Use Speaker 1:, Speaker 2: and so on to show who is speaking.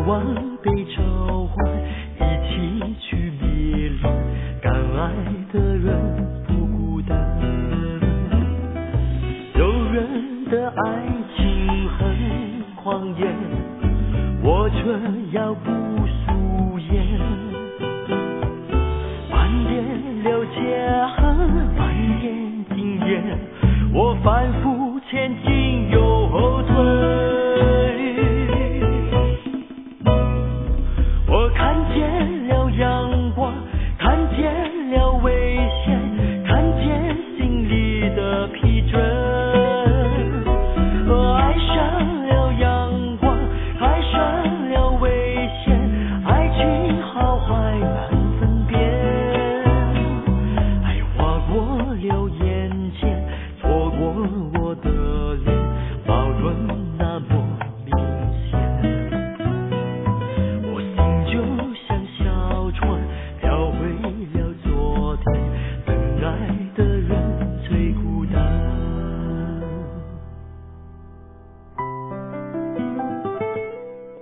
Speaker 1: 望被召唤，一起去别离，敢爱的人不孤单。有人的爱情很狂野，我却要不素颜，满眼流血痕，满眼惊艳，我反复前进